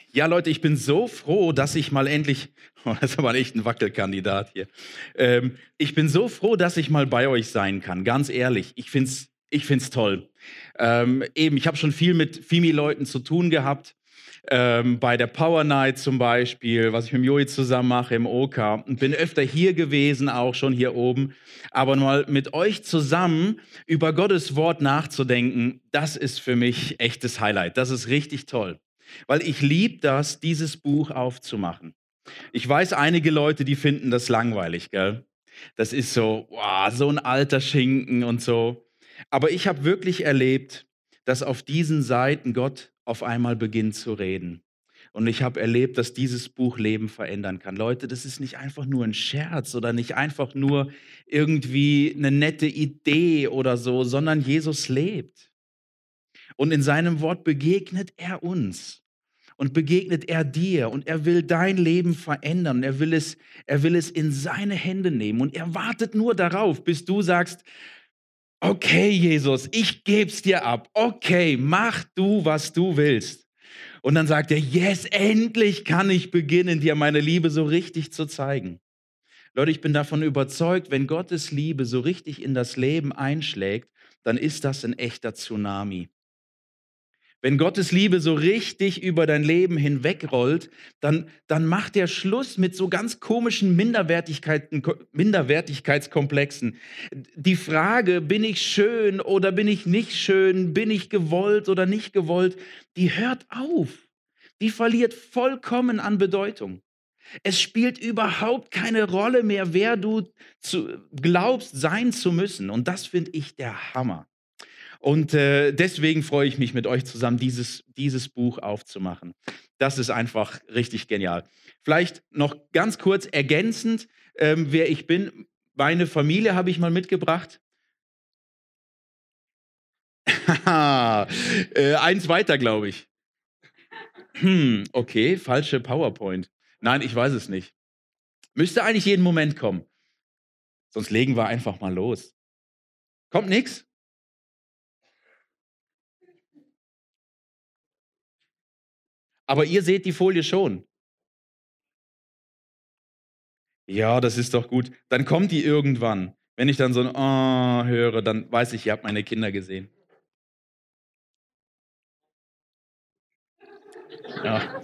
Ja, Leute, ich bin so froh, dass ich mal endlich, oh, das ist aber echt ein Wackelkandidat hier. Ich bin so froh, dass ich mal bei euch sein kann, ganz ehrlich. Ich find's toll. Ich habe schon viel mit Fimi-Leuten zu tun gehabt. Bei der Power Night zum Beispiel, was ich mit dem Joey zusammen mache im OK. Und bin öfter hier gewesen, auch schon hier oben. Aber mal mit euch zusammen über Gottes Wort nachzudenken, das ist für mich echtes Highlight. Das ist richtig toll. Weil ich liebe das, dieses Buch aufzumachen. Ich weiß, einige Leute, die finden das langweilig, gell? Das ist so, wow, so ein alter Schinken und so. Aber ich habe wirklich erlebt, dass auf diesen Seiten Gott auf einmal beginnt zu reden. Und ich habe erlebt, dass dieses Buch Leben verändern kann. Leute, das ist nicht einfach nur ein Scherz oder nicht einfach nur irgendwie eine nette Idee oder so, sondern Jesus lebt. Und in seinem Wort begegnet er uns und begegnet er dir und er will dein Leben verändern. Er will es in seine Hände nehmen und er wartet nur darauf, bis du sagst, okay, Jesus, ich geb's dir ab. Okay, mach du, was du willst. Und dann sagt er, yes, endlich kann ich beginnen, dir meine Liebe so richtig zu zeigen. Leute, ich bin davon überzeugt, wenn Gottes Liebe so richtig in das Leben einschlägt, dann ist das ein echter Tsunami. Wenn Gottes Liebe so richtig über dein Leben hinwegrollt, dann macht der Schluss mit so ganz komischen Minderwertigkeitskomplexen. Die Frage, bin ich schön oder bin ich nicht schön, bin ich gewollt oder nicht gewollt, die hört auf. Die verliert vollkommen an Bedeutung. Es spielt überhaupt keine Rolle mehr, wer du glaubst sein zu müssen. Und das finde ich der Hammer. Und deswegen freue ich mich mit euch zusammen, dieses Buch aufzumachen. Das ist einfach richtig genial. Vielleicht noch ganz kurz ergänzend, wer ich bin. Meine Familie habe ich mal mitgebracht. Eins weiter, glaube ich. Okay, falsche PowerPoint. Nein, ich weiß es nicht. Müsste eigentlich jeden Moment kommen. Sonst legen wir einfach mal los. Kommt nichts? Aber ihr seht die Folie schon. Ja, das ist doch gut. Dann kommt die irgendwann. Wenn ich dann so ein Oh höre, dann weiß ich, ihr habt meine Kinder gesehen. Ja.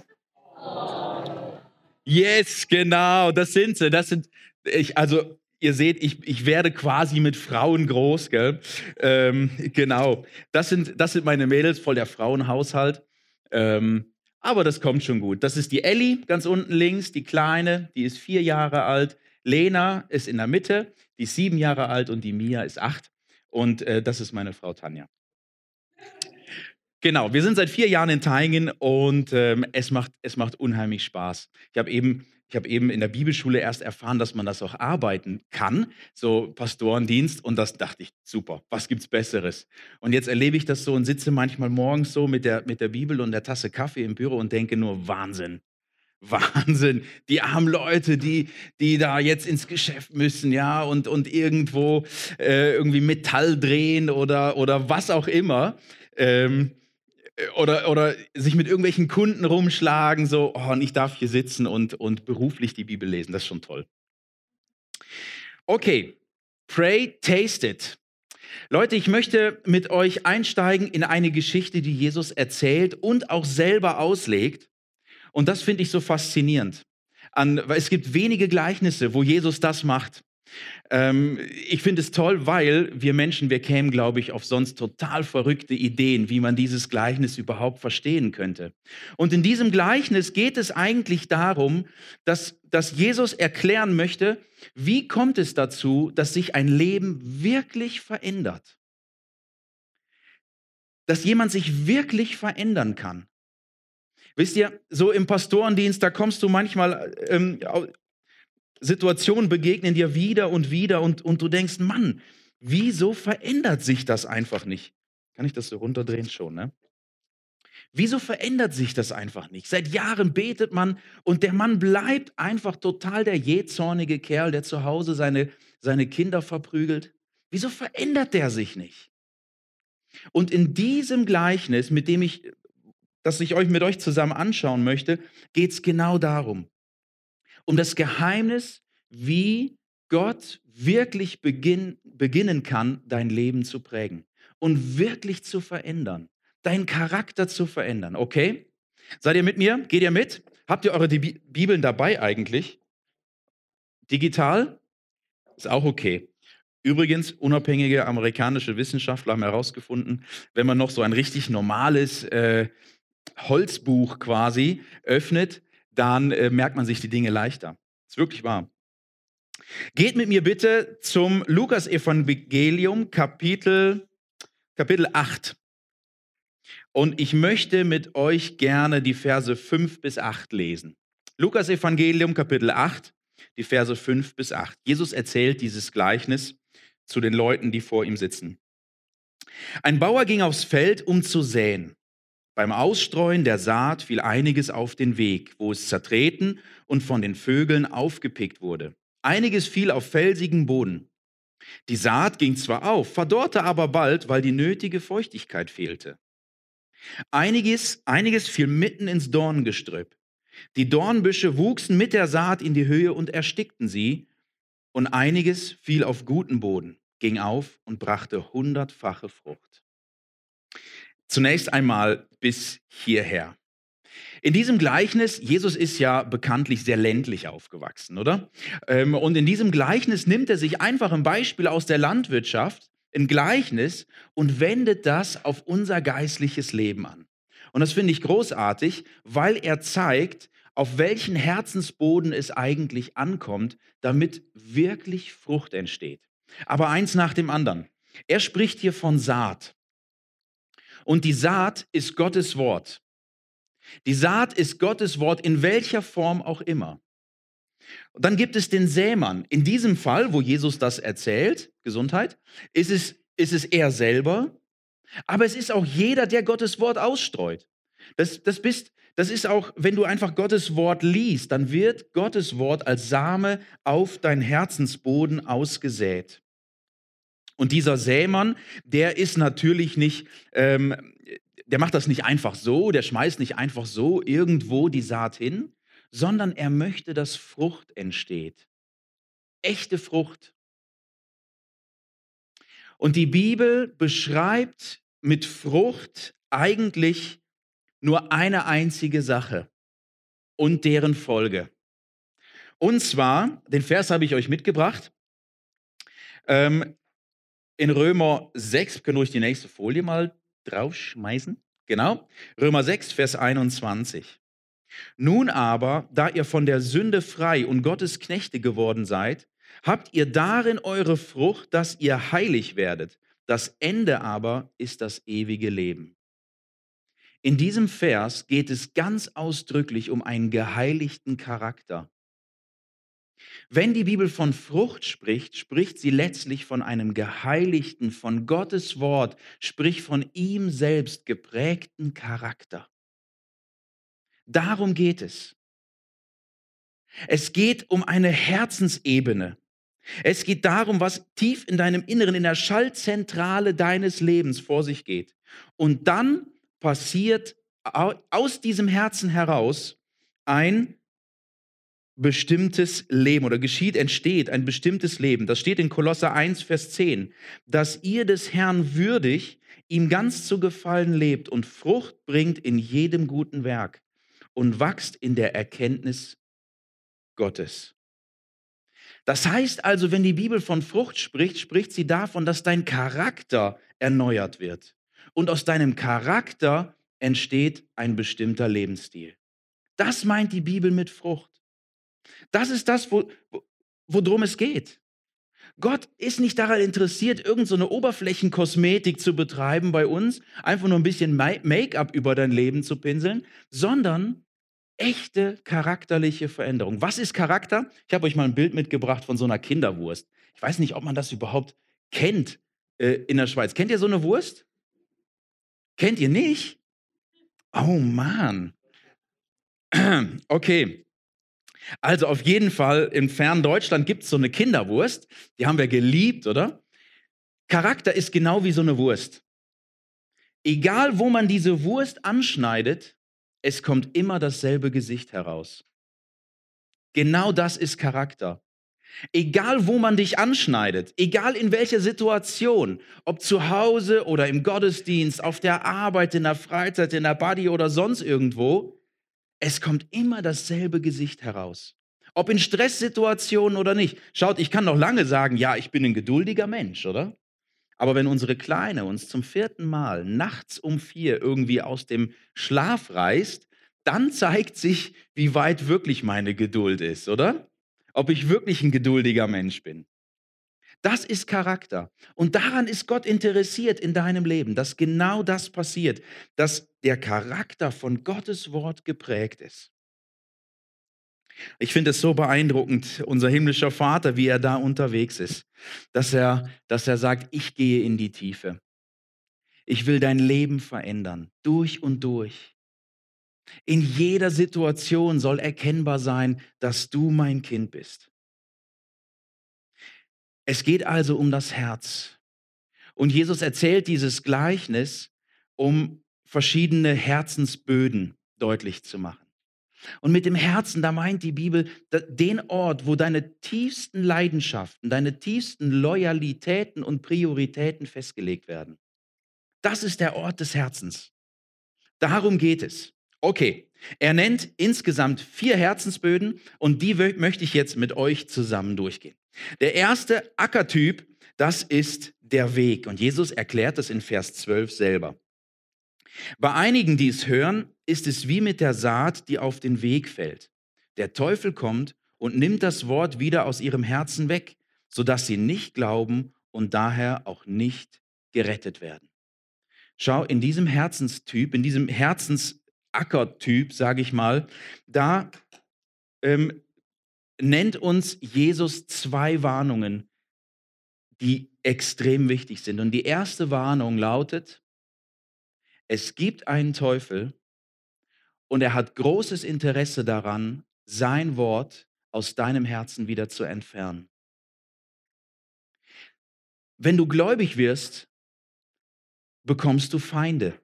Yes, genau, das sind sie. Also ihr seht, ich werde quasi mit Frauen groß, gell? Genau. Das sind meine Mädels, voll der Frauenhaushalt. Aber das kommt schon gut. Das ist die Elli, ganz unten links, die Kleine, die ist 4 Jahre alt. Lena ist in der Mitte, die ist 7 Jahre alt und die Mia ist 8. Und das ist meine Frau Tanja. Genau, wir sind seit 4 Jahren in Thaingen und es macht unheimlich Spaß. Ich hab eben in der Bibelschule erst erfahren, dass man das auch arbeiten kann, so Pastorendienst, und das dachte ich, super, was gibt's Besseres? Und jetzt erlebe ich das so und sitze manchmal morgens so mit der Bibel und der Tasse Kaffee im Büro und denke nur, Wahnsinn. Wahnsinn, die armen Leute, die da jetzt ins Geschäft müssen, ja, und irgendwo irgendwie Metall drehen oder was auch immer. Ähm, oder sich mit irgendwelchen Kunden rumschlagen, so, oh, und ich darf hier sitzen und beruflich die Bibel lesen. Das ist schon toll. Okay, pray, taste it. Leute, ich möchte mit euch einsteigen in eine Geschichte, die Jesus erzählt und auch selber auslegt. Und das finde ich so faszinierend. Weil es gibt wenige Gleichnisse, wo Jesus das macht. Ich finde es toll, weil wir Menschen, wir kämen, glaube ich, auf sonst total verrückte Ideen, wie man dieses Gleichnis überhaupt verstehen könnte. Und in diesem Gleichnis geht es eigentlich darum, dass Jesus erklären möchte, wie kommt es dazu, dass sich ein Leben wirklich verändert. Dass jemand sich wirklich verändern kann. Wisst ihr, so im Pastorendienst, da kommst du manchmal, Situationen begegnen dir wieder und wieder und du denkst, Mann, wieso verändert sich das einfach nicht? Kann ich das so runterdrehen? Schon, ne? Wieso verändert sich das einfach nicht? Seit Jahren betet man und der Mann bleibt einfach total der jähzornige Kerl, der zu Hause seine Kinder verprügelt. Wieso verändert der sich nicht? Und in diesem Gleichnis, das ich mit euch zusammen anschauen möchte, geht es genau darum. Um das Geheimnis, wie Gott wirklich beginnen kann, dein Leben zu prägen und wirklich zu verändern, deinen Charakter zu verändern, okay? Seid ihr mit mir? Geht ihr mit? Habt ihr eure Bibeln dabei eigentlich? Digital? Ist auch okay. Übrigens, unabhängige amerikanische Wissenschaftler haben herausgefunden, wenn man noch so ein richtig normales Holzbuch quasi öffnet, dann merkt man sich die Dinge leichter. Ist wirklich wahr. Geht mit mir bitte zum Lukas-Evangelium, Kapitel 8. Und ich möchte mit euch gerne die Verse 5 bis 8 lesen. Lukas-Evangelium, Kapitel 8, die Verse 5 bis 8. Jesus erzählt dieses Gleichnis zu den Leuten, die vor ihm sitzen. Ein Bauer ging aufs Feld, um zu säen. Beim Ausstreuen der Saat fiel einiges auf den Weg, wo es zertreten und von den Vögeln aufgepickt wurde. Einiges fiel auf felsigen Boden. Die Saat ging zwar auf, verdorrte aber bald, weil die nötige Feuchtigkeit fehlte. Einiges fiel mitten ins Dorngestrüpp. Die Dornbüsche wuchsen mit der Saat in die Höhe und erstickten sie. Und einiges fiel auf guten Boden, ging auf und brachte 100-fache Frucht. Zunächst einmal bis hierher. In diesem Gleichnis, Jesus ist ja bekanntlich sehr ländlich aufgewachsen, oder? Und in diesem Gleichnis nimmt er sich einfach ein Beispiel aus der Landwirtschaft, ein Gleichnis, und wendet das auf unser geistliches Leben an. Und das finde ich großartig, weil er zeigt, auf welchen Herzensboden es eigentlich ankommt, damit wirklich Frucht entsteht. Aber eins nach dem anderen. Er spricht hier von Saat. Und die Saat ist Gottes Wort. Die Saat ist Gottes Wort in welcher Form auch immer. Und dann gibt es den Sämann. In diesem Fall, wo Jesus das erzählt, Gesundheit, ist es er selber, aber es ist auch jeder, der Gottes Wort ausstreut. Das ist auch, wenn du einfach Gottes Wort liest, dann wird Gottes Wort als Same auf dein Herzensboden ausgesät. Und dieser Sämann, der ist natürlich nicht, der macht das nicht einfach so, der schmeißt nicht einfach so irgendwo die Saat hin, sondern er möchte, dass Frucht entsteht. Echte Frucht. Und die Bibel beschreibt mit Frucht eigentlich nur eine einzige Sache und deren Folge. Und zwar, den Vers habe ich euch mitgebracht, in Römer 6, können wir ruhig die nächste Folie mal draufschmeißen. Genau, Römer 6, Vers 21. Nun aber, da ihr von der Sünde frei und Gottes Knechte geworden seid, habt ihr darin eure Frucht, dass ihr heilig werdet. Das Ende aber ist das ewige Leben. In diesem Vers geht es ganz ausdrücklich um einen geheiligten Charakter. Wenn die Bibel von Frucht spricht, spricht sie letztlich von einem geheiligten, von Gottes Wort, sprich von ihm selbst geprägten Charakter. Darum geht es. Es geht um eine Herzensebene. Es geht darum, was tief in deinem Inneren, in der Schaltzentrale deines Lebens vor sich geht. Und dann passiert aus diesem Herzen heraus ein bestimmtes Leben oder entsteht ein bestimmtes Leben. Das steht in Kolosser 1, Vers 10, dass ihr des Herrn würdig, ihm ganz zu gefallen lebt und Frucht bringt in jedem guten Werk und wachst in der Erkenntnis Gottes. Das heißt also, wenn die Bibel von Frucht spricht, spricht sie davon, dass dein Charakter erneuert wird. Und aus deinem Charakter entsteht ein bestimmter Lebensstil. Das meint die Bibel mit Frucht. Das ist das, worum es geht. Gott ist nicht daran interessiert, irgend so eine Oberflächenkosmetik zu betreiben bei uns, einfach nur ein bisschen Make-up über dein Leben zu pinseln, sondern echte charakterliche Veränderung. Was ist Charakter? Ich habe euch mal ein Bild mitgebracht von so einer Kinderwurst. Ich weiß nicht, ob man das überhaupt kennt in der Schweiz. Kennt ihr so eine Wurst? Kennt ihr nicht? Oh Mann. Okay. Also auf jeden Fall, im fernen Deutschland gibt es so eine Kinderwurst. Die haben wir geliebt, oder? Charakter ist genau wie so eine Wurst. Egal, wo man diese Wurst anschneidet, es kommt immer dasselbe Gesicht heraus. Genau das ist Charakter. Egal, wo man dich anschneidet, egal in welcher Situation, ob zu Hause oder im Gottesdienst, auf der Arbeit, in der Freizeit, in der Party oder sonst irgendwo, es kommt immer dasselbe Gesicht heraus. Ob in Stresssituationen oder nicht. Schaut, ich kann noch lange sagen, ja, ich bin ein geduldiger Mensch, oder? Aber wenn unsere Kleine uns zum 4. Mal nachts um 4 irgendwie aus dem Schlaf reißt, dann zeigt sich, wie weit wirklich meine Geduld ist, oder? Ob ich wirklich ein geduldiger Mensch bin. Das ist Charakter. Und daran ist Gott interessiert in deinem Leben, dass genau das passiert, dass der Charakter von Gottes Wort geprägt ist. Ich finde es so beeindruckend, unser himmlischer Vater, wie er da unterwegs ist, dass er sagt, ich gehe in die Tiefe. Ich will dein Leben verändern, durch und durch. In jeder Situation soll erkennbar sein, dass du mein Kind bist. Es geht also um das Herz. Und Jesus erzählt dieses Gleichnis, um verschiedene Herzensböden deutlich zu machen. Und mit dem Herzen, da meint die Bibel den Ort, wo deine tiefsten Leidenschaften, deine tiefsten Loyalitäten und Prioritäten festgelegt werden. Das ist der Ort des Herzens. Darum geht es. Okay, er nennt insgesamt 4 Herzensböden und die möchte ich jetzt mit euch zusammen durchgehen. Der erste Ackertyp, das ist der Weg. Und Jesus erklärt das in Vers 12 selber. Bei einigen, die es hören, ist es wie mit der Saat, die auf den Weg fällt. Der Teufel kommt und nimmt das Wort wieder aus ihrem Herzen weg, sodass sie nicht glauben und daher auch nicht gerettet werden. Schau, in diesem Herzenstyp, in diesem Herzensackertyp, sage ich mal, da nennt uns Jesus 2 Warnungen, die extrem wichtig sind. Und die erste Warnung lautet, es gibt einen Teufel und er hat großes Interesse daran, sein Wort aus deinem Herzen wieder zu entfernen. Wenn du gläubig wirst, bekommst du Feinde.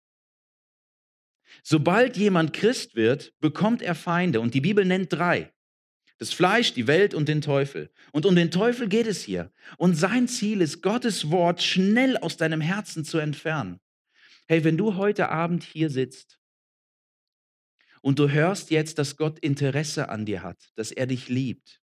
Sobald jemand Christ wird, bekommt er Feinde. Und die Bibel nennt 3. Das Fleisch, die Welt und den Teufel. Und um den Teufel geht es hier. Und sein Ziel ist, Gottes Wort schnell aus deinem Herzen zu entfernen. Hey, wenn du heute Abend hier sitzt und du hörst jetzt, dass Gott Interesse an dir hat, dass er dich liebt.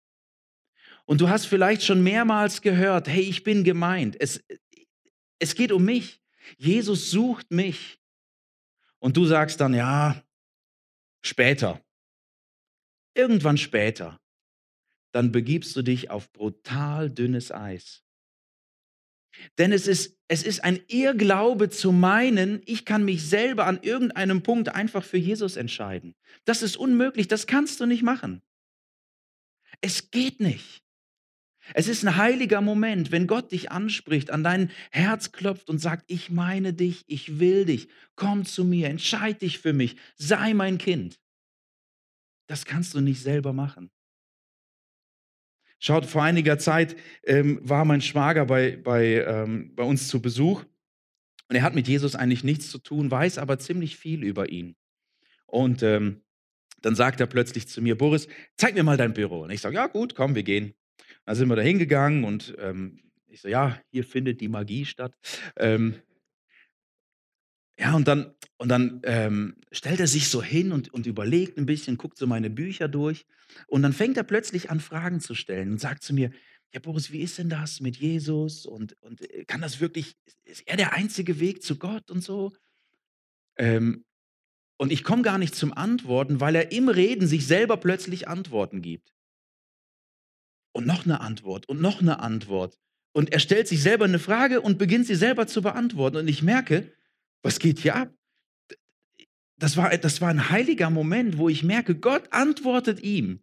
Und du hast vielleicht schon mehrmals gehört, hey, ich bin gemeint. Es geht um mich. Jesus sucht mich. Und du sagst dann, ja, später. Irgendwann später. Dann begibst du dich auf brutal dünnes Eis. Denn es ist ein Irrglaube zu meinen, ich kann mich selber an irgendeinem Punkt einfach für Jesus entscheiden. Das ist unmöglich, das kannst du nicht machen. Es geht nicht. Es ist ein heiliger Moment, wenn Gott dich anspricht, an dein Herz klopft und sagt, ich meine dich, ich will dich, komm zu mir, entscheid dich für mich, sei mein Kind. Das kannst du nicht selber machen. Schaut, vor einiger Zeit war mein Schwager bei uns zu Besuch und er hat mit Jesus eigentlich nichts zu tun, weiß aber ziemlich viel über ihn. Und dann sagt er plötzlich zu mir, Boris, zeig mir mal dein Büro. Und ich sage, ja gut, komm, wir gehen. Dann sind wir da hingegangen und ich so, ja, hier findet die Magie statt. Ähm, ja, und dann stellt er sich so hin und überlegt ein bisschen, guckt so meine Bücher durch. Und dann fängt er plötzlich an, Fragen zu stellen und sagt zu mir, ja, Boris, wie ist denn das mit Jesus? Und kann das wirklich, ist er der einzige Weg zu Gott und so? Ähm, und ich komme gar nicht zum Antworten, weil er im Reden sich selber plötzlich Antworten gibt. Und noch eine Antwort und noch eine Antwort. Und er stellt sich selber eine Frage und beginnt sie selber zu beantworten. Und ich merke, was geht hier ab? Das war ein heiliger Moment, wo ich merke, Gott antwortet ihm.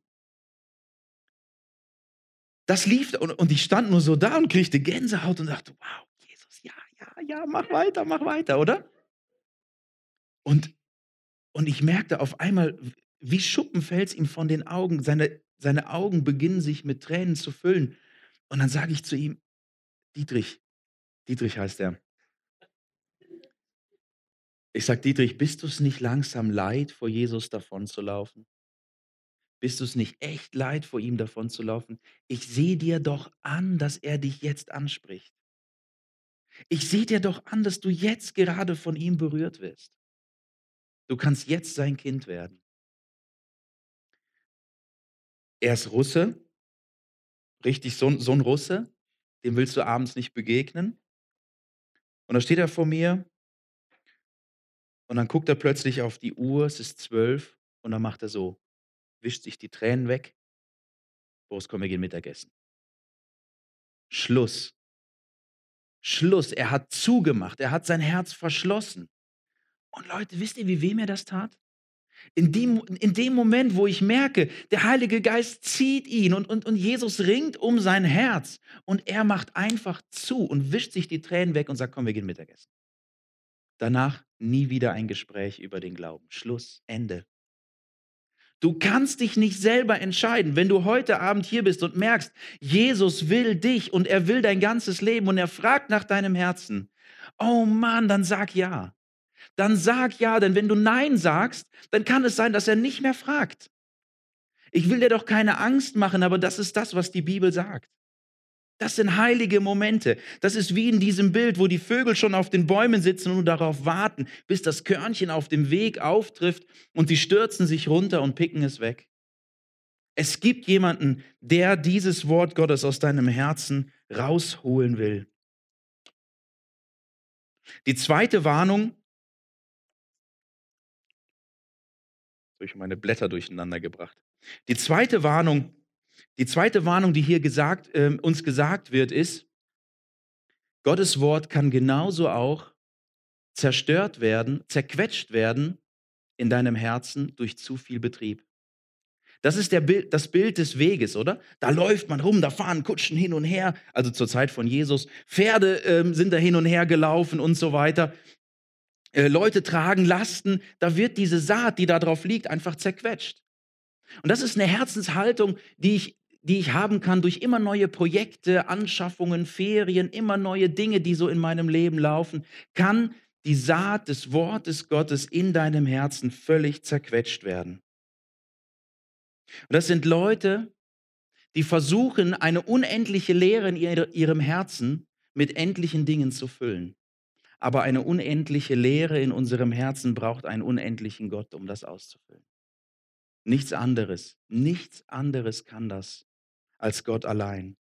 Das lief und ich stand nur so da und kriegte Gänsehaut und dachte, wow, Jesus, ja, ja, ja, mach weiter, oder? Und, und ich merkte auf einmal, wie Schuppen fällt ihm von den Augen. Seine Augen beginnen sich mit Tränen zu füllen. Und dann sage ich zu ihm, Dietrich, Dietrich heißt er. Ich sage, Dietrich, bist du es nicht langsam leid, vor Jesus davonzulaufen? Bist du es nicht echt leid, vor ihm davonzulaufen? Ich sehe dir doch an, dass er dich jetzt anspricht. Ich sehe dir doch an, dass du jetzt gerade von ihm berührt wirst. Du kannst jetzt sein Kind werden. Er ist Russe, richtig so ein Russe, dem willst du abends nicht begegnen. Und dann steht er vor mir und dann guckt er plötzlich auf die Uhr, es ist 12 und dann macht er so, wischt sich die Tränen weg. Boris, komm, wir gehen Mittagessen. Schluss. Schluss. Er hat zugemacht. Er hat sein Herz verschlossen. Und Leute, wisst ihr, wie weh mir das tat? In dem Moment, wo ich merke, der Heilige Geist zieht ihn und Jesus ringt um sein Herz und er macht einfach zu und wischt sich die Tränen weg und sagt, komm, wir gehen Mittagessen. Danach nie wieder ein Gespräch über den Glauben. Schluss, Ende. Du kannst dich nicht selber entscheiden. Wenn du heute Abend hier bist und merkst, Jesus will dich und er will dein ganzes Leben und er fragt nach deinem Herzen, oh Mann, dann sag ja. Dann sag ja, denn wenn du Nein sagst, dann kann es sein, dass er nicht mehr fragt. Ich will dir doch keine Angst machen, aber das ist das, was die Bibel sagt. Das sind heilige Momente. Das ist wie in diesem Bild, wo die Vögel schon auf den Bäumen sitzen und nur darauf warten, bis das Körnchen auf dem Weg auftrifft und sie stürzen sich runter und picken es weg. Es gibt jemanden, der dieses Wort Gottes aus deinem Herzen rausholen will. Die zweite Warnung, durch meine Blätter durcheinander gebracht. Die zweite Warnung, die hier uns gesagt wird, ist, Gottes Wort kann genauso auch zerstört werden, zerquetscht werden in deinem Herzen durch zu viel Betrieb. Das ist das Bild des Weges, oder? Da läuft man rum, da fahren Kutschen hin und her, also zur Zeit von Jesus. Pferde sind da hin und her gelaufen und so weiter. Leute tragen Lasten, da wird diese Saat, die da drauf liegt, einfach zerquetscht. Und das ist eine Herzenshaltung, die ich haben kann durch immer neue Projekte, Anschaffungen, Ferien, immer neue Dinge, die so in meinem Leben laufen, kann die Saat des Wortes Gottes in deinem Herzen völlig zerquetscht werden. Und das sind Leute, die versuchen, eine unendliche Leere in ihrem Herzen mit endlichen Dingen zu füllen. Aber eine unendliche Leere in unserem Herzen braucht einen unendlichen Gott, um das auszufüllen. Nichts anderes kann das als Gott allein.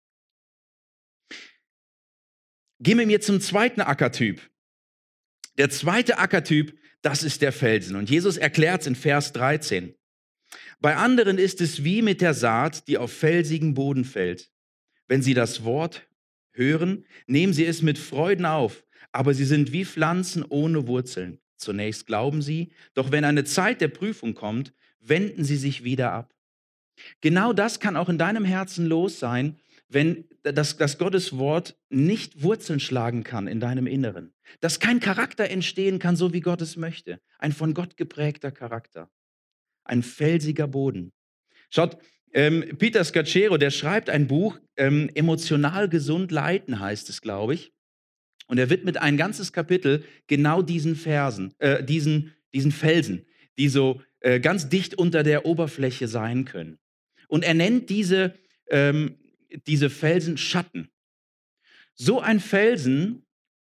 Gehen wir zum zweiten Ackertyp. Der zweite Ackertyp, das ist der Felsen. Und Jesus erklärt es in Vers 13. Bei anderen ist es wie mit der Saat, die auf felsigen Boden fällt. Wenn sie das Wort hören, nehmen sie es mit Freuden auf, aber sie sind wie Pflanzen ohne Wurzeln. Zunächst glauben sie, doch wenn eine Zeit der Prüfung kommt, wenden sie sich wieder ab. Genau das kann auch in deinem Herzen los sein, wenn das Gottes Wort nicht Wurzeln schlagen kann in deinem Inneren. Dass kein Charakter entstehen kann, so wie Gott es möchte. Ein von Gott geprägter Charakter. Ein felsiger Boden. Schaut, Peter Scaccero, der schreibt ein Buch, Emotional gesund leiten heißt es, glaube ich. Und er widmet ein ganzes Kapitel genau diesen diesen Felsen, die so ganz dicht unter der Oberfläche sein können. Und er nennt diese Felsen Schatten. So ein Felsen,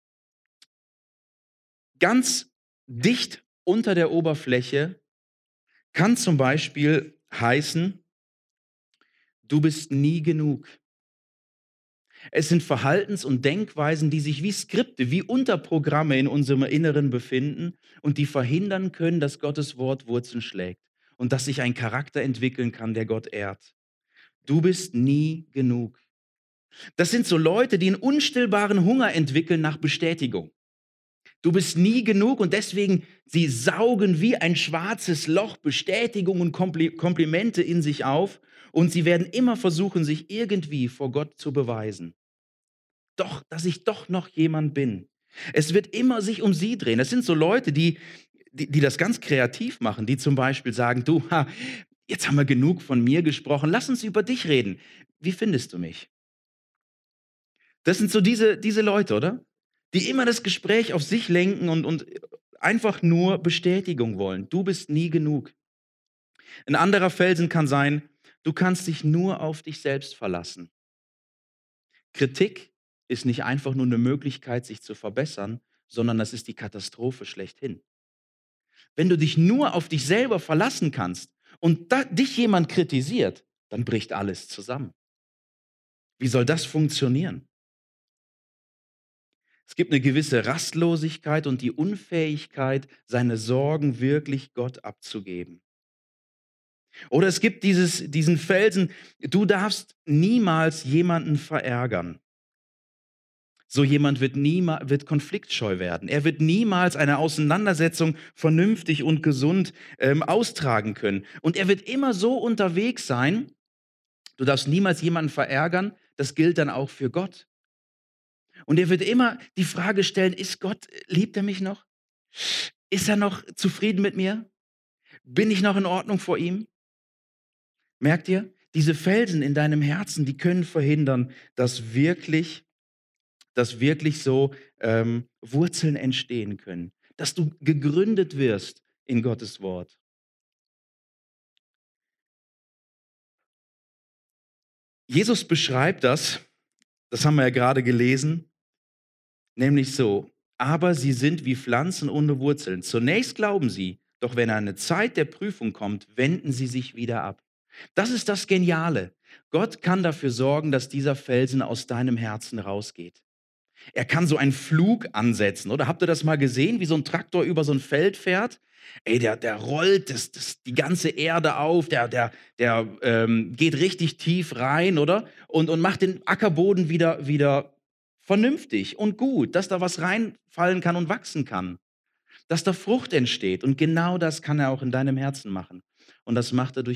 ganz dicht unter der Oberfläche, kann zum Beispiel heißen, du bist nie genug. Es sind Verhaltens- und Denkweisen, die sich wie Skripte, wie Unterprogramme in unserem Inneren befinden und die verhindern können, dass Gottes Wort Wurzeln schlägt und dass sich ein Charakter entwickeln kann, der Gott ehrt. Du bist nie genug. Das sind so Leute, die einen unstillbaren Hunger entwickeln nach Bestätigung. Du bist nie genug und deswegen, sie saugen wie ein schwarzes Loch Bestätigung und Komplimente in sich auf und sie werden immer versuchen, sich irgendwie vor Gott zu beweisen. Doch, dass ich doch noch jemand bin. Es wird immer sich um sie drehen. Das sind so Leute, die das ganz kreativ machen, die zum Beispiel sagen, du, jetzt haben wir genug von mir gesprochen, lass uns über dich reden. Wie findest du mich? Das sind so diese Leute, oder? Die immer das Gespräch auf sich lenken und einfach nur Bestätigung wollen. Du bist nie genug. Ein anderer Felsen kann sein, du kannst dich nur auf dich selbst verlassen. Kritik ist nicht einfach nur eine Möglichkeit, sich zu verbessern, sondern das ist die Katastrophe schlechthin. Wenn du dich nur auf dich selber verlassen kannst und dich jemand kritisiert, dann bricht alles zusammen. Wie soll das funktionieren? Es gibt eine gewisse Rastlosigkeit und die Unfähigkeit, seine Sorgen wirklich Gott abzugeben. Oder es gibt diesen Felsen, du darfst niemals jemanden verärgern. So jemand wird konfliktscheu werden. Er wird niemals eine Auseinandersetzung vernünftig und gesund austragen können. Und er wird immer so unterwegs sein, du darfst niemals jemanden verärgern, das gilt dann auch für Gott. Und er wird immer die Frage stellen, liebt er mich noch? Ist er noch zufrieden mit mir? Bin ich noch in Ordnung vor ihm? Merkt ihr? Diese Felsen in deinem Herzen, die können verhindern, dass wirklich so Wurzeln entstehen können, dass du gegründet wirst in Gottes Wort. Jesus beschreibt das haben wir ja gerade gelesen, nämlich so, aber sie sind wie Pflanzen ohne Wurzeln. Zunächst glauben sie, doch wenn eine Zeit der Prüfung kommt, wenden sie sich wieder ab. Das ist das Geniale. Gott kann dafür sorgen, dass dieser Felsen aus deinem Herzen rausgeht. Er kann so einen Flug ansetzen, oder? Habt ihr das mal gesehen, wie so ein Traktor über so ein Feld fährt? Ey, der rollt die ganze Erde auf, der geht richtig tief rein, oder? Und macht den Ackerboden wieder vernünftig und gut, dass da was reinfallen kann und wachsen kann, dass da Frucht entsteht. Und genau das kann er auch in deinem Herzen machen. Und das macht er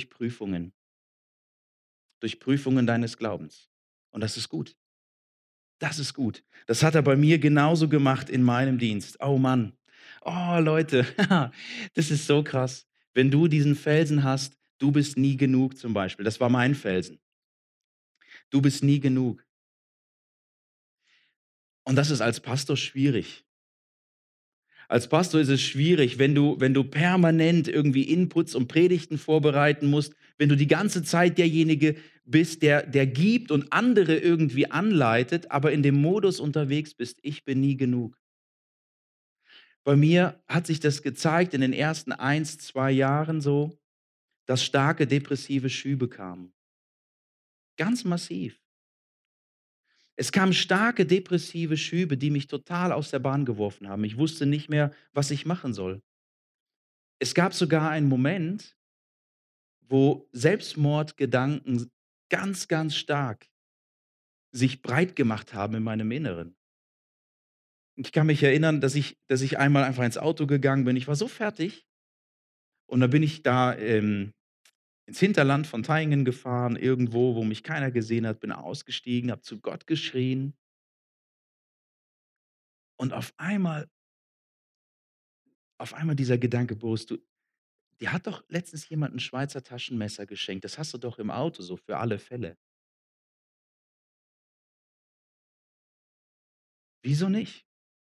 durch Prüfungen deines Glaubens. Und das ist gut. Das ist gut. Das hat er bei mir genauso gemacht in meinem Dienst. Oh Mann. Oh Leute, das ist so krass. Wenn du diesen Felsen hast, du bist nie genug zum Beispiel. Das war mein Felsen. Du bist nie genug. Und das ist als Pastor schwierig. Als Pastor ist es schwierig, wenn du permanent irgendwie Inputs und Predigten vorbereiten musst, wenn du die ganze Zeit derjenige bist, der gibt und andere irgendwie anleitet, aber in dem Modus unterwegs bist, ich bin nie genug. Bei mir hat sich das gezeigt in den ersten 1, 2 Jahren so, dass starke depressive Schübe kamen. Ganz massiv. Es kamen starke depressive Schübe, die mich total aus der Bahn geworfen haben. Ich wusste nicht mehr, was ich machen soll. Es gab sogar einen Moment, wo Selbstmordgedanken ganz, ganz stark sich breit gemacht haben in meinem Inneren. Ich kann mich erinnern, dass ich einmal einfach ins Auto gegangen bin. Ich war so fertig und dann bin ich da ins Hinterland von Thayngen gefahren, irgendwo, wo mich keiner gesehen hat, bin ausgestiegen, habe zu Gott geschrien und auf einmal dieser Gedanke: „Boris, dir hat doch letztens jemand 'n Schweizer Taschenmesser geschenkt. Das hast du doch im Auto so für alle Fälle. Wieso nicht?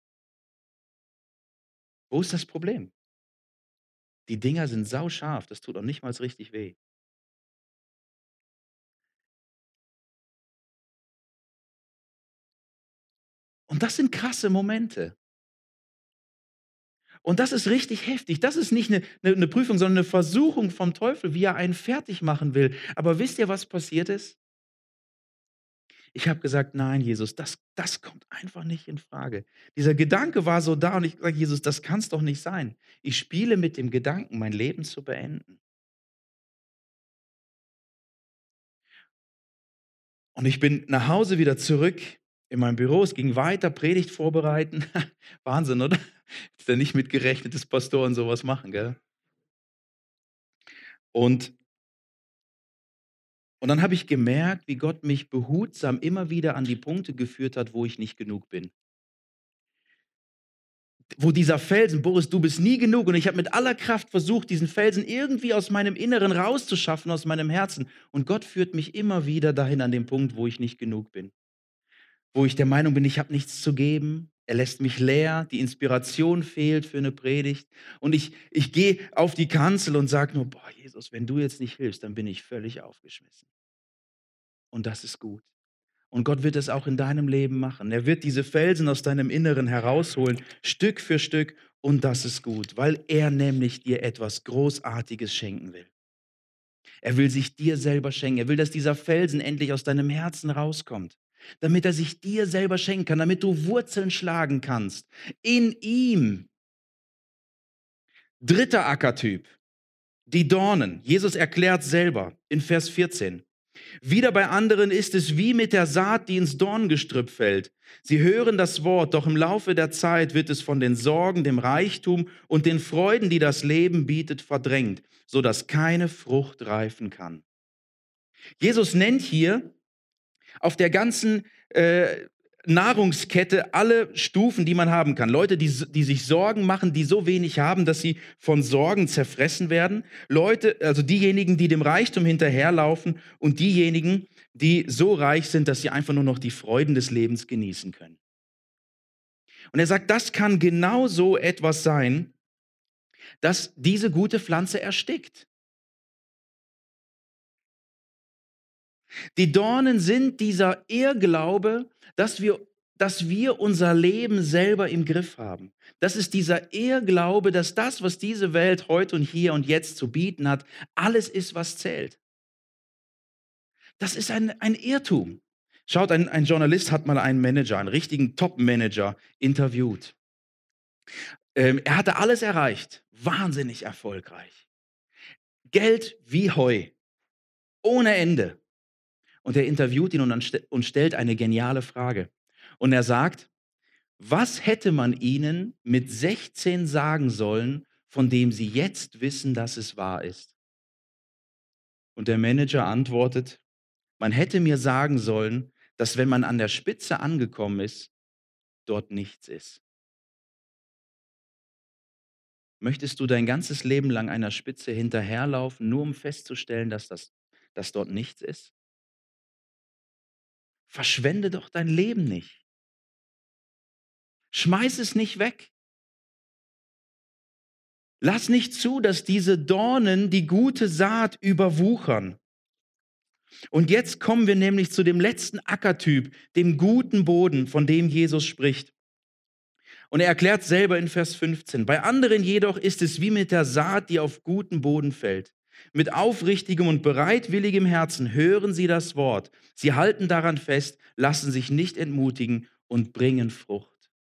Wo ist das Problem? Die Dinger sind sauscharf, das tut noch nicht mal richtig weh.“ Und das sind krasse Momente. Und das ist richtig heftig. Das ist nicht 'ne Prüfung, sondern 'ne Versuchung vom Teufel, wie er einen fertig machen will. Aber wisst ihr, was passiert ist? Ich habe gesagt: „Nein, Jesus, das kommt einfach nicht in Frage.“ Dieser Gedanke war so da und ich sage: „Jesus, das kann's doch nicht sein. Ich spiele mit dem Gedanken, mein Leben zu beenden.“ Und ich bin nach Hause wieder zurück in mein Büro. Es ging weiter, Predigt vorbereiten. Wahnsinn, oder? Hätte da nicht mit gerechnet, dass Pastoren so was machen, gell? Und und dann habe ich gemerkt, wie Gott mich behutsam immer wieder an die Punkte geführt hat, wo ich nicht genug bin. Wo dieser Felsen: „Boris, du bist nie genug.“ Und ich habe mit aller Kraft versucht, diesen Felsen irgendwie aus meinem Inneren rauszuschaffen, aus meinem Herzen. Und Gott führt mich immer wieder dahin an den Punkt, wo ich nicht genug bin. wo ich der Meinung bin, ich habe nichts zu geben. Er lässt mich leer, die Inspiration fehlt für eine Predigt. Und ich gehe auf die Kanzel und sage nur, boah, Jesus, wenn du jetzt nicht hilfst, dann bin ich völlig aufgeschmissen. Und das ist gut. Und Gott wird es auch in deinem Leben machen. Er wird diese Felsen aus deinem Inneren herausholen, Stück für Stück. Und das ist gut, weil er nämlich dir etwas Großartiges schenken will. Er will sich dir selber schenken. Er will, dass dieser Felsen endlich aus deinem Herzen rauskommt, damit er sich dir selber schenken kann, damit du Wurzeln schlagen kannst. In ihm. Dritter Ackertyp, die Dornen. Jesus erklärt selber in Vers 14. Wieder bei anderen ist es wie mit der Saat, die ins Dornengestrüpp fällt. Sie hören das Wort, doch im Laufe der Zeit wird es von den Sorgen, dem Reichtum und den Freuden, die das Leben bietet, verdrängt, sodass keine Frucht reifen kann. Jesus nennt hier auf der ganzen Nahrungskette alle Stufen, die man haben kann. Leute, die sich Sorgen machen, die so wenig haben, dass sie von Sorgen zerfressen werden. Leute, also diejenigen, die dem Reichtum hinterherlaufen und diejenigen, die so reich sind, dass sie einfach nur noch die Freuden des Lebens genießen können. Und er sagt, das kann genau so etwas sein, dass diese gute Pflanze erstickt. Die Dornen sind dieser Irrglaube, dass wir unser Leben selber im Griff haben. Das ist dieser Irrglaube, dass das, was diese Welt heute und hier und jetzt zu bieten hat, alles ist, was zählt. Das ist ein Irrtum. Schaut, ein Journalist hat mal einen Manager, einen richtigen Top-Manager interviewt. Er hatte alles erreicht, wahnsinnig erfolgreich. Geld wie Heu, ohne Ende. Und er interviewt ihn und stellt eine geniale Frage. Und er sagt, was hätte man ihnen mit 16 sagen sollen, von dem sie jetzt wissen, dass es wahr ist? Und der Manager antwortet, man hätte mir sagen sollen, dass wenn man an der Spitze angekommen ist, dort nichts ist. Möchtest du dein ganzes Leben lang einer Spitze hinterherlaufen, nur um festzustellen, dass dort nichts ist? Verschwende doch dein Leben nicht. Schmeiß es nicht weg. Lass nicht zu, dass diese Dornen die gute Saat überwuchern. Und jetzt kommen wir nämlich zu dem letzten Ackertyp, dem guten Boden, von dem Jesus spricht. Und er erklärt selber in Vers 15, bei anderen jedoch ist es wie mit der Saat, die auf guten Boden fällt. Mit aufrichtigem und bereitwilligem Herzen hören sie das Wort. Sie halten daran fest, lassen sich nicht entmutigen und bringen Frucht.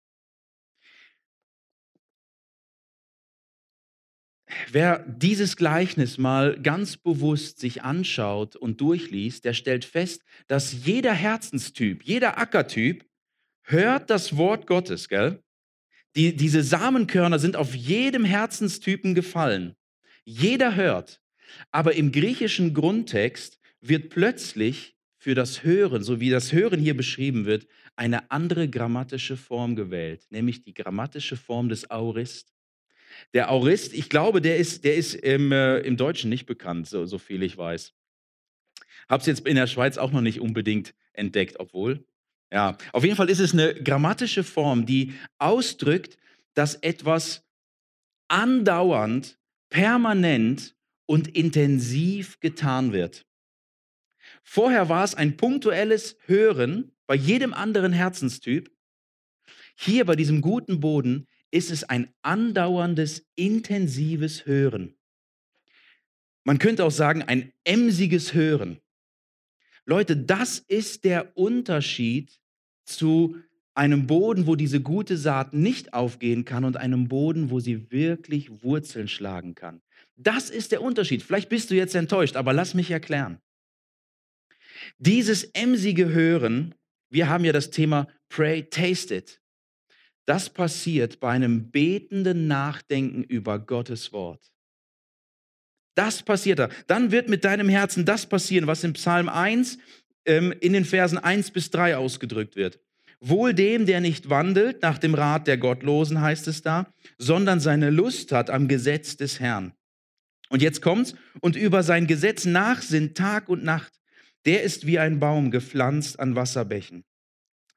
Wer dieses Gleichnis mal ganz bewusst sich anschaut und durchliest, der stellt fest, dass jeder Herzenstyp, jeder Ackertyp hört das Wort Gottes, gell? Diese Samenkörner sind auf jedem Herzenstypen gefallen. Jeder hört. Aber im griechischen Grundtext wird plötzlich für das Hören, so wie das Hören hier beschrieben wird, eine andere grammatische Form gewählt, nämlich die grammatische Form des Aorist. Der Aorist, ich glaube, der ist im Deutschen nicht bekannt, so viel ich weiß. Habe es jetzt in der Schweiz auch noch nicht unbedingt entdeckt, obwohl. Ja, auf jeden Fall ist es eine grammatische Form, die ausdrückt, dass etwas andauernd, permanent und intensiv getan wird. Vorher war es ein punktuelles Hören bei jedem anderen Herzenstyp. Hier bei diesem guten Boden ist es ein andauerndes, intensives Hören. Man könnte auch sagen, ein emsiges Hören. Leute, das ist der Unterschied zu einem Boden, wo diese gute Saat nicht aufgehen kann und einem Boden, wo sie wirklich Wurzeln schlagen kann. Das ist der Unterschied. Vielleicht bist du jetzt enttäuscht, aber lass mich erklären. Dieses emsige Hören, wir haben ja das Thema Pray, Taste It. Das passiert bei einem betenden Nachdenken über Gottes Wort. Das passiert da. Dann wird mit deinem Herzen das passieren, was in Psalm 1 in den Versen 1 bis 3 ausgedrückt wird. Wohl dem, der nicht wandelt nach dem Rat der Gottlosen, heißt es da, sondern seine Lust hat am Gesetz des Herrn. Und jetzt kommt's, und über sein Gesetz nachsinnt Tag und Nacht. Der ist wie ein Baum gepflanzt an Wasserbächen.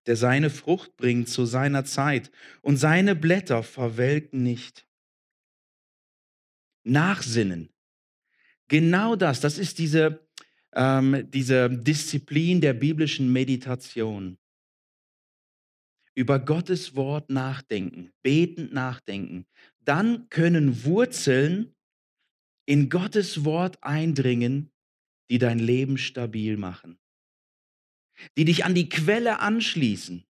der seine Frucht bringt zu seiner Zeit und seine Blätter verwelken nicht. Nachsinnen. Genau das ist diese Disziplin der biblischen Meditation. Über Gottes Wort nachdenken, betend nachdenken. Dann können Wurzeln in Gottes Wort eindringen, die dein Leben stabil machen, die dich an die Quelle anschließen.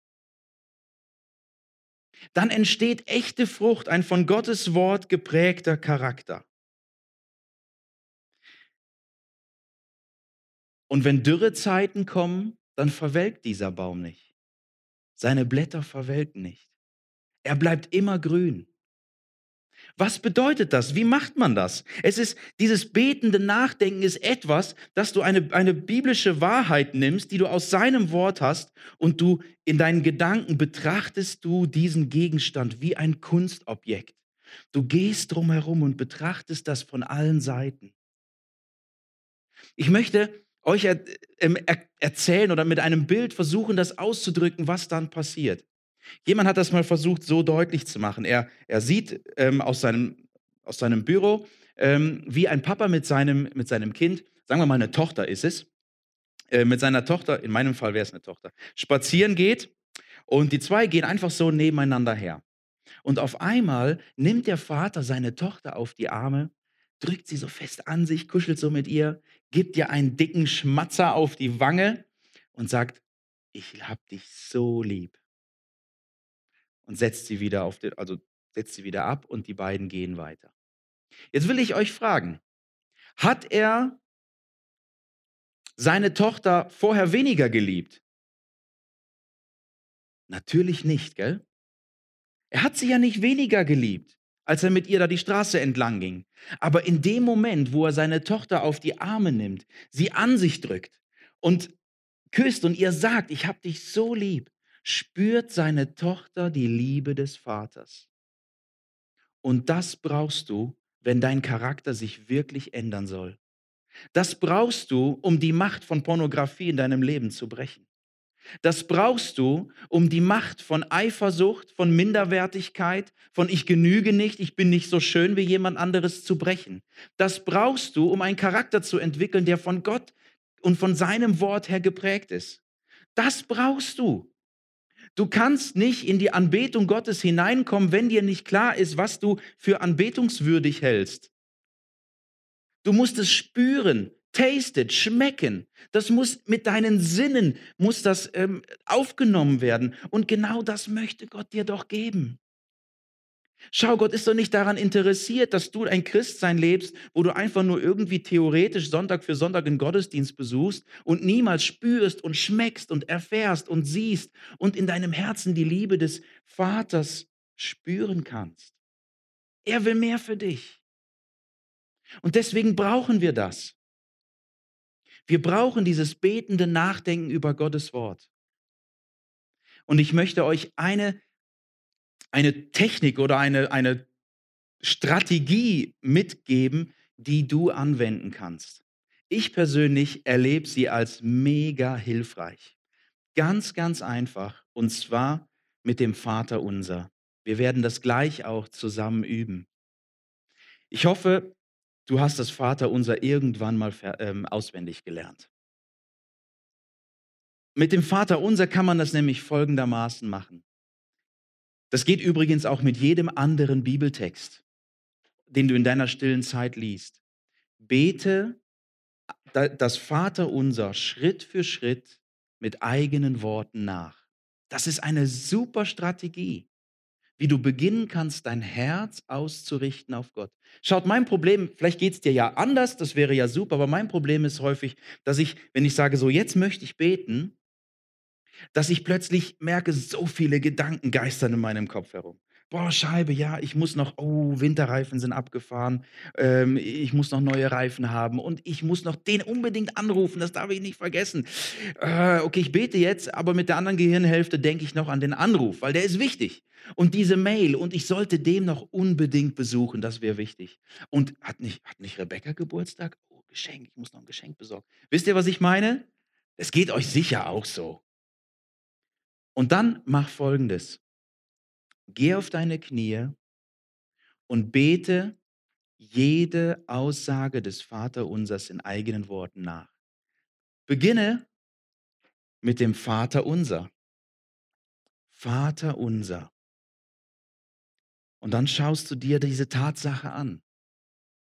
Dann entsteht echte Frucht, ein von Gottes Wort geprägter Charakter. Und wenn Dürrezeiten kommen, dann verwelkt dieser Baum nicht. Seine Blätter verwelken nicht. Er bleibt immer grün. Was bedeutet das? Wie macht man das? Es ist, dieses betende Nachdenken ist etwas, dass du eine biblische Wahrheit nimmst, die du aus seinem Wort hast, und du in deinen Gedanken betrachtest du diesen Gegenstand wie ein Kunstobjekt. Du gehst drumherum und betrachtest das von allen Seiten. Ich möchte euch erzählen oder mit einem Bild versuchen, das auszudrücken, was dann passiert. Jemand hat das mal versucht, so deutlich zu machen. Er sieht aus seinem Büro, wie ein Papa mit seinem Kind, sagen wir mal eine Tochter ist es, mit seiner Tochter, in meinem Fall wäre es eine Tochter, spazieren geht, und die zwei gehen einfach so nebeneinander her. Und auf einmal nimmt der Vater seine Tochter auf die Arme, drückt sie so fest an sich, kuschelt so mit ihr, gibt ihr einen dicken Schmatzer auf die Wange und sagt: „Ich hab dich so lieb." Und setzt sie wieder ab, und die beiden gehen weiter. Jetzt will ich euch fragen, hat er seine Tochter vorher weniger geliebt? Natürlich nicht, gell? Er hat sie ja nicht weniger geliebt, als er mit ihr da die Straße entlang ging. Aber in dem Moment, wo er seine Tochter auf die Arme nimmt, sie an sich drückt und küsst und ihr sagt: „Ich hab dich so lieb", spürt seine Tochter die Liebe des Vaters. Und das brauchst du, wenn dein Charakter sich wirklich ändern soll. Das brauchst du, um die Macht von Pornografie in deinem Leben zu brechen. Das brauchst du, um die Macht von Eifersucht, von Minderwertigkeit, von ich genüge nicht, ich bin nicht so schön wie jemand anderes zu brechen. Das brauchst du, um einen Charakter zu entwickeln, der von Gott und von seinem Wort her geprägt ist. Das brauchst du. Du kannst nicht in die Anbetung Gottes hineinkommen, wenn dir nicht klar ist, was du für anbetungswürdig hältst. Du musst es spüren, tasted, schmecken. Das muss mit deinen Sinnen, muss das aufgenommen werden. Und genau das möchte Gott dir doch geben. Schau, Gott ist doch nicht daran interessiert, dass du ein Christsein lebst, wo du einfach nur irgendwie theoretisch Sonntag für Sonntag einen Gottesdienst besuchst und niemals spürst und schmeckst und erfährst und siehst und in deinem Herzen die Liebe des Vaters spüren kannst. Er will mehr für dich. Und deswegen brauchen wir das. Wir brauchen dieses betende Nachdenken über Gottes Wort. Und ich möchte euch eine Technik oder eine Strategie mitgeben, die du anwenden kannst. Ich persönlich erlebe sie als mega hilfreich. Ganz, ganz einfach. Und zwar mit dem Vater unser. Wir werden das gleich auch zusammen üben. Ich hoffe, du hast das Vater unser irgendwann mal auswendig gelernt. Mit dem Vater unser kann man das nämlich folgendermaßen machen. Das geht übrigens auch mit jedem anderen Bibeltext, den du in deiner stillen Zeit liest. Bete das Vaterunser Schritt für Schritt mit eigenen Worten nach. Das ist eine super Strategie, wie du beginnen kannst, dein Herz auszurichten auf Gott. Schaut, mein Problem, vielleicht geht es dir ja anders, das wäre ja super, aber mein Problem ist häufig, dass ich, wenn ich sage, so jetzt möchte ich beten, dass ich plötzlich merke, so viele Gedanken geistern in meinem Kopf herum. Boah, Scheibe, ja, ich muss noch, oh, Winterreifen sind abgefahren, ich muss noch neue Reifen haben und ich muss noch den unbedingt anrufen, das darf ich nicht vergessen. Okay, ich bete jetzt, aber mit der anderen Gehirnhälfte denke ich noch an den Anruf, weil der ist wichtig. Und diese Mail, und ich sollte dem noch unbedingt besuchen, das wäre wichtig. Und hat nicht Rebecca Geburtstag? Oh, Geschenk, ich muss noch ein Geschenk besorgen. Wisst ihr, was ich meine? Es geht euch sicher auch so. Und dann mach Folgendes. Geh auf deine Knie und bete jede Aussage des Vaterunsers in eigenen Worten nach. Beginne mit dem Vater unser. Vater unser. Und dann schaust du dir diese Tatsache an.